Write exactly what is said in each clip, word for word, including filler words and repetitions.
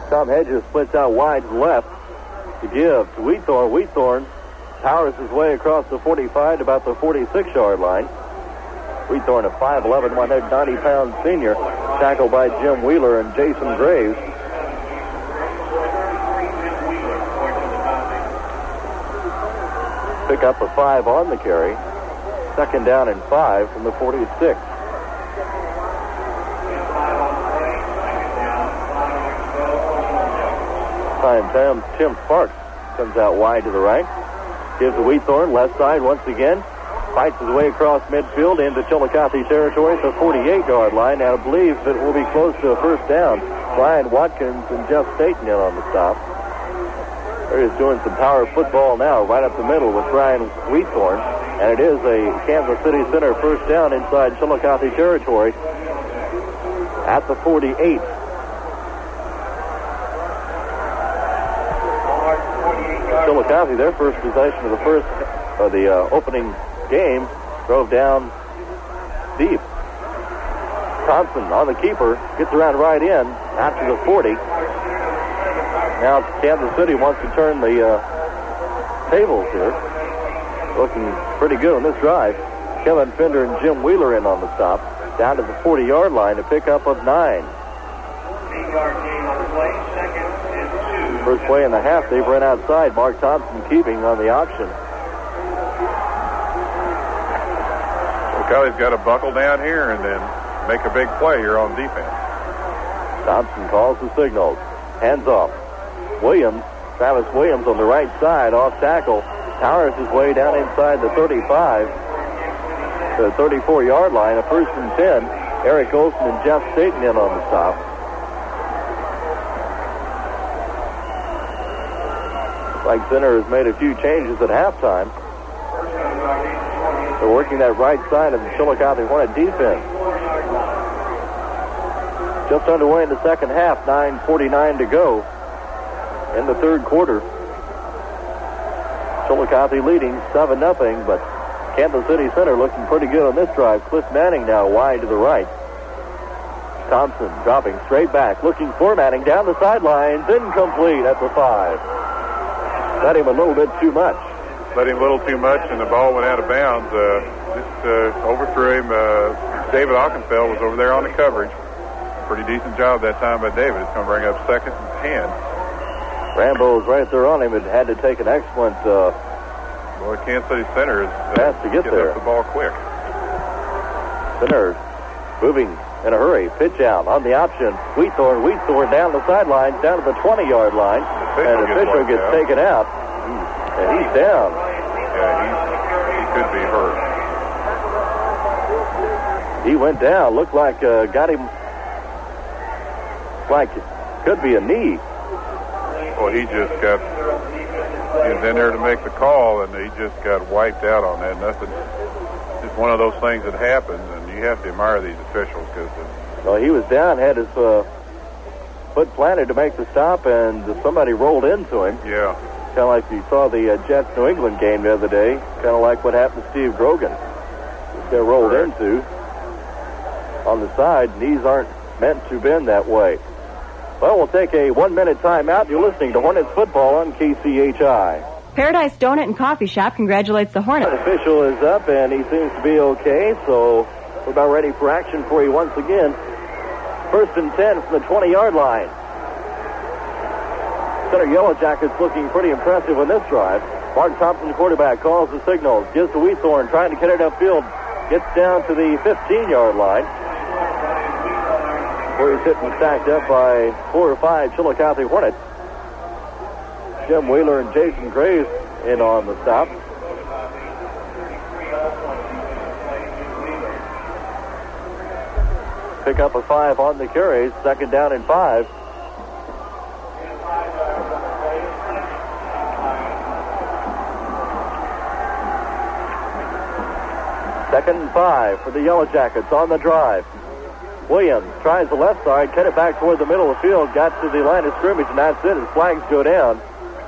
Tom Hedges splits out wide to the left to give to Wheathorn. Wheathorn powers his way across the forty-five to about the forty-six-yard line. Wheathorn, a five eleven, one hundred ninety pound senior, tackled by Jim Wheeler and Jason Graves. Pick up a five on the carry. Second down and five from the forty-six. Time Tim Sparks comes out wide to the right. Gives to Wheathorn, left side once again. Fights his way across midfield into Chillicothe territory, the forty-eight-yard line. And I believe that will be close to a first down. Brian Watkins and Jeff Staten in on the stop. They're just doing some power football now, right up the middle with Brian Wheathorn. And it is a Kansas City Center first down inside Chillicothe territory at the forty-eight. Chillicothe, their first possession of the first of the uh, opening game, drove down deep. Thompson on the keeper, gets around right in after the forty. Now Kansas City wants to turn the uh, tables here. Looking pretty good on this drive. Kevin Fender and Jim Wheeler in on the stop. Down to the forty-yard line, a pickup of nine. Eight-yard gain on the play, second and two. First play in the half, they've run outside. Mark Thompson keeping on the option. Kelly's got to buckle down here and then make a big play here on defense. Thompson calls the signals. Hands off. Williams, Travis Williams on the right side, off tackle. Powers his way down inside the thirty-five to the thirty-four-yard line. A first and ten. Eric Olson and Jeff Staten in on the stop. Like Center has made a few changes at halftime. They're working that right side of the Chillicothe Hornet defense. Just underway in the second half, nine forty-nine to go in the third quarter. Chillicothe leading seven nothing, but Kansas City Center looking pretty good on this drive. Cliff Manning now wide to the right. Thompson dropping straight back, looking for Manning down the sidelines, incomplete at the five. Got him a little bit too much. Let him a little too much, and the ball went out of bounds. Uh, just uh, overthrew him. Uh, David Ockenfeld was over there on the coverage. Pretty decent job that time by David. It's going to bring up second and ten. Rambo's right there on him. It had to take an excellent uh, Boy, Kansas City Center is uh, pass to get there. Up the ball quick. Center moving in a hurry. Pitch out on the option. Wheathorn, Wheathorn down the sidelines, down to the twenty-yard line. The and the official gets, gets taken out. And he's down. Yeah, he's, he could be hurt. He went down. Looked like uh, got him like it could be a knee. Well, he just got, he was in there to make the call, and he just got wiped out on that. Nothing, just one of those things that happens, and you have to admire these officials because. Well, he was down, had his uh, foot planted to make the stop, and somebody rolled into him. Yeah. Kind of like you saw the uh, Jets New England game the other day. Kind of like what happened to Steve Grogan. Just got rolled Correct. into on the side. Knees aren't meant to bend that way. Well, we'll take a one-minute timeout. You're listening to Hornets football on K C H I. Paradise Donut and Coffee Shop congratulates the Hornets. The official is up, and he seems to be okay, so we're about ready for action for you once again. First and ten from the twenty-yard line. Center Yellow Jackets looking pretty impressive on this drive. Mark Thompson, the quarterback, calls the signals. Gives to Wheathorn, trying to get it upfield. Gets down to the fifteen-yard line, where he's hit and stacked up by four or five Chillicothe Hornets. Jim Wheeler and Jason Graves in on the stop. Pick up a five on the carries. Second down and five. Second and five for the Yellow Jackets on the drive. Williams tries the left side, cut it back toward the middle of the field, got to the line of scrimmage, and that's it. His flags go down.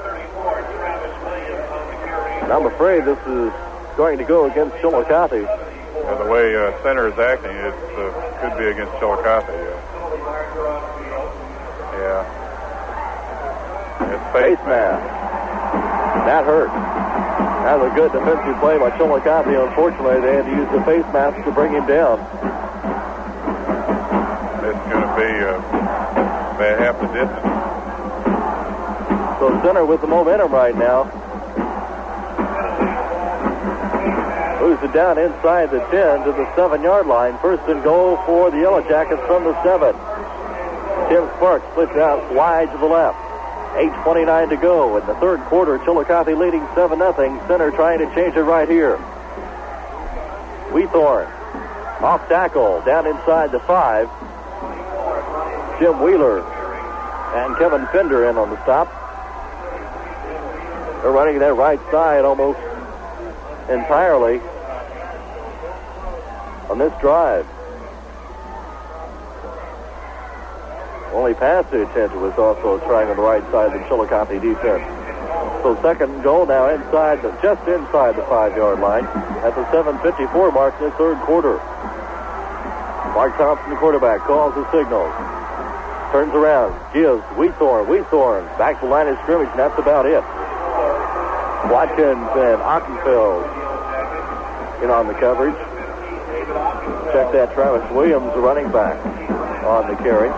And I'm afraid this is going to go against Chillicothe. Yeah, the way uh, center is acting, it uh, could be against Chillicothe. Yeah. yeah. face, face mask. That hurt. That was a good defensive play by Chillicothe. Unfortunately, they had to use the face mask to bring him down. It's going to be uh, about half the distance. So Center with the momentum right now. Moves it down inside the ten to the seven-yard line. First and goal for the Yellow Jackets from the seven. Tim Sparks splits out wide to the left. eight twenty-nine to go in the third quarter. Chillicothe leading seven nothing. Center trying to change it right here. Wheathorn off tackle down inside the five. Jim Wheeler and Kevin Fender in on the stop. They're running that right side almost entirely on this drive. Only pass they attempted was also trying on the right side of the Chillicothe defense. So second and goal now inside, the, just inside the five-yard line at the seven fifty-four mark in the third quarter. Mark Thompson, the quarterback, calls the signals. Turns around, gives Wheathorn. Wheathorn back to the line of scrimmage, and that's about it. Watkins and Ockenfeld in on the coverage. Check that, Travis Williams, the running back, on the carry.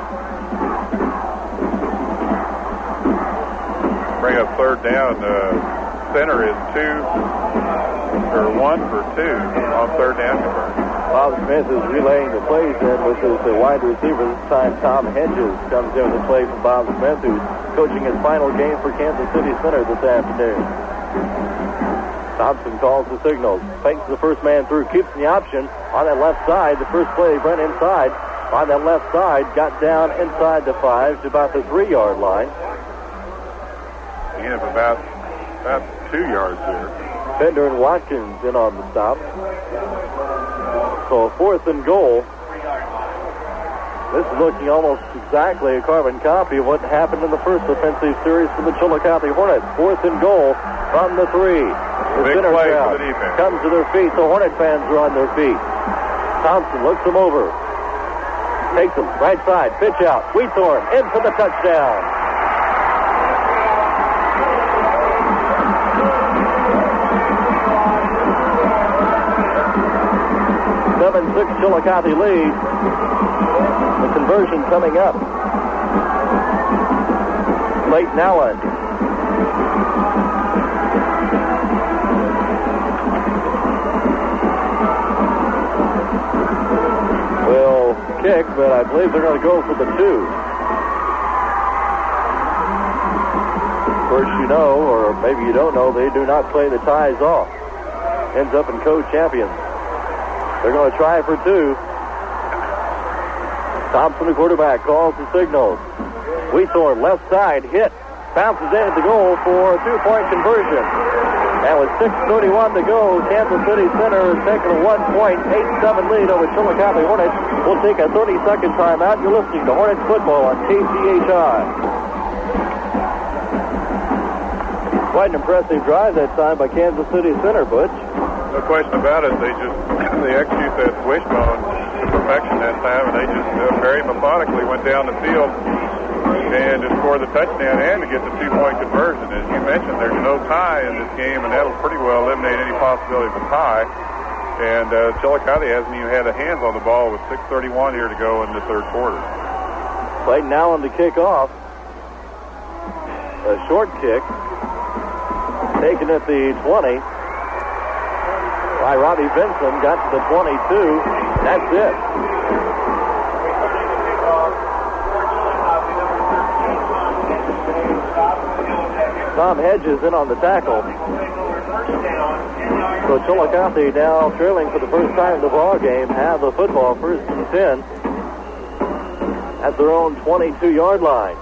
Bring up third down. Uh, Center is two, or one for two on third down conversion. Bob Smith is relaying the plays in with his uh, wide receiver. This time Tom Hedges comes in with the play from Bob Smith, who's coaching his final game for Kansas City Center this afternoon. Thompson calls the signals. Fakes the first man through. Keeps the option on that left side. The first play ran inside. On that left side, got down inside the five to about the three-yard line. You have about, about two yards there. Fender and Watkins in on the stop. So fourth and goal. This is looking almost exactly a carbon copy of what happened in the first offensive series for the Chillicothe Hornets. Fourth and goal from the three. The Big center play crowd for the defense. comes to their feet. The Hornet fans are on their feet. Thompson looks them over. Takes them right side. Pitch out. Wheathorn in for the touchdown. seven six Chillicothe lead. The conversion coming up. Clayton Allen. Will kick, but I believe they're going to go for the two. Of course, you know, or maybe you don't know, they do not play the ties off. Ends up in co-champions. They're going to try for two. Thompson, the quarterback, calls the signals. Wheathorn, left side, hit. Bounces in at the goal for a two-point conversion. And with six thirty-one to go, Kansas City Center is taking a one point eight seven lead over Chillicothe Hornets. We'll take a thirty-second timeout. You're listening to Hornets football on K C H I. Quite an impressive drive that time by Kansas City Center, Butch. No question about it. They just they execute that wishbone to perfection that time, and they just uh, very methodically went down the field and to score the touchdown and to get the two-point conversion. As you mentioned, there's no tie in this game, and that'll pretty well eliminate any possibility of a tie. And uh, Chillicothe hasn't even had a hands on the ball with six thirty-one here to go in the third quarter. Clayton Allen to kick off. A short kick. Taken at the twenty by Robbie Benson. Got to the twenty-two. That's it. Tom Hedges in on the tackle. So Chillicothe now trailing for the first time in the ball game, have the football first and ten at their own twenty-two-yard line.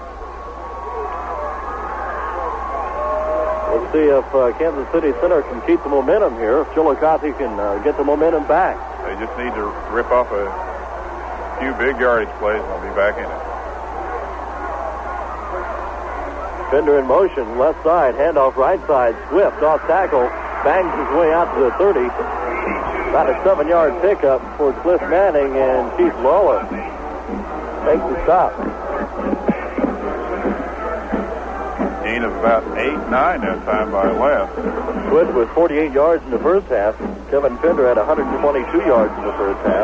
Let's see if uh, Kansas City Center can keep the momentum here, if Chillicothe can uh, get the momentum back. They just need to rip off a few big yardage plays and they'll be back in it. Fender in motion, left side, handoff right side, Swift off tackle, bangs his way out to the thirty. About a seven-yard pickup for Cliff Manning, and Keith Lawler takes the stop. Gain of about eight nine that time by less. Swift with forty-eight yards in the first half. Kevin Fender had one hundred twenty-two yards in the first half.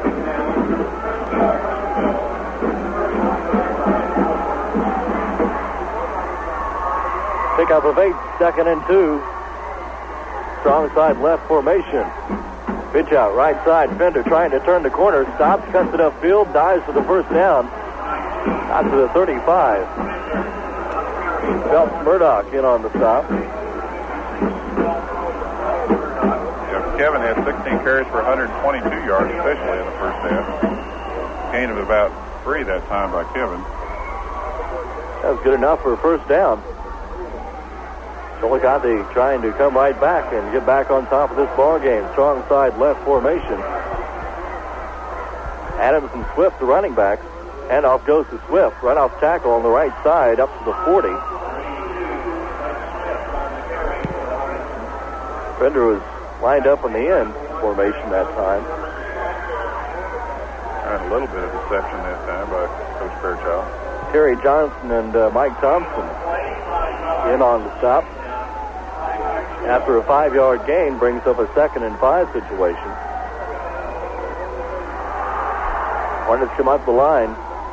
Pickup of eight, second and two. Strong side left formation. Pitch out, right side. Fender trying to turn the corner. Stops, cuts it upfield, dives for the first down. Out to the thirty-five. Phelps Murdoch in on the stop. Yeah, Kevin had sixteen carries for one hundred twenty-two yards officially in the first half. Gain of about three that time by Kevin. That was good enough for a first down. Chillicothe trying to come right back and get back on top of this ball game. Strong side left formation. Adams and Swift, the running backs. Handoff goes to Swift. Right off tackle on the right side up to the forty. Fender was lined up in the end formation that time. And a little bit of deception that time by Coach Fairchild. Terry Johnson and uh, Mike Thompson in on the stop. After a five-yard gain, brings up a second and five situation. Hornets come up the line.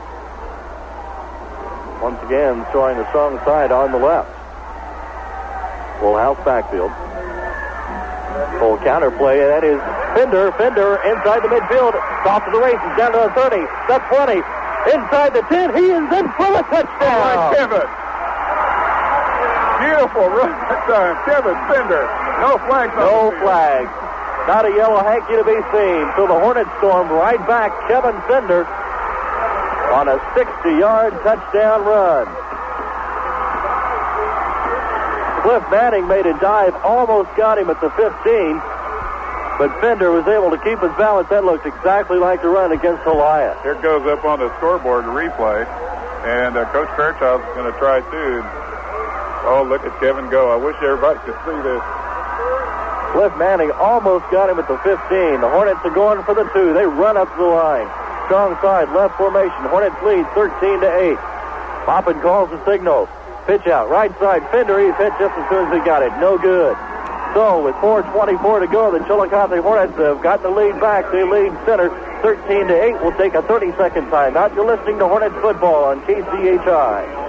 Once again, showing the strong side on the left. Full house backfield. Full counter play. That is Fender. Fender inside the midfield. Off to the races. Down to the thirty. The twenty. Inside the ten. He is in for a touchdown. Oh, Kevin. Beautiful run that time. Kevin Fender. No flags on No the field. flags. Not a yellow hanky to be seen. So the Hornets storm right back. Kevin Fender on a sixty-yard touchdown run. Cliff Manning made a dive, almost got him at the fifteen, but Fender was able to keep his balance. That looks exactly like the run against Goliath. Here it goes up on the scoreboard to replay, and uh, Coach Fairchild's going to try too. Oh, look at Kevin go. I wish everybody could see this. Cliff Manning almost got him at the fifteen. The Hornets are going for the two. They run up the line. Strong side, left formation. Hornets lead thirteen to eight. Poppin calls the signal. Pitch out, right side. Fender, he's hit just as soon as he got it. No good. So, with four twenty-four to go, the Chillicothe Hornets have got the lead back. They lead center thirteen to eight. We'll take a thirty-second timeout. You're listening to Hornets football on K C H I.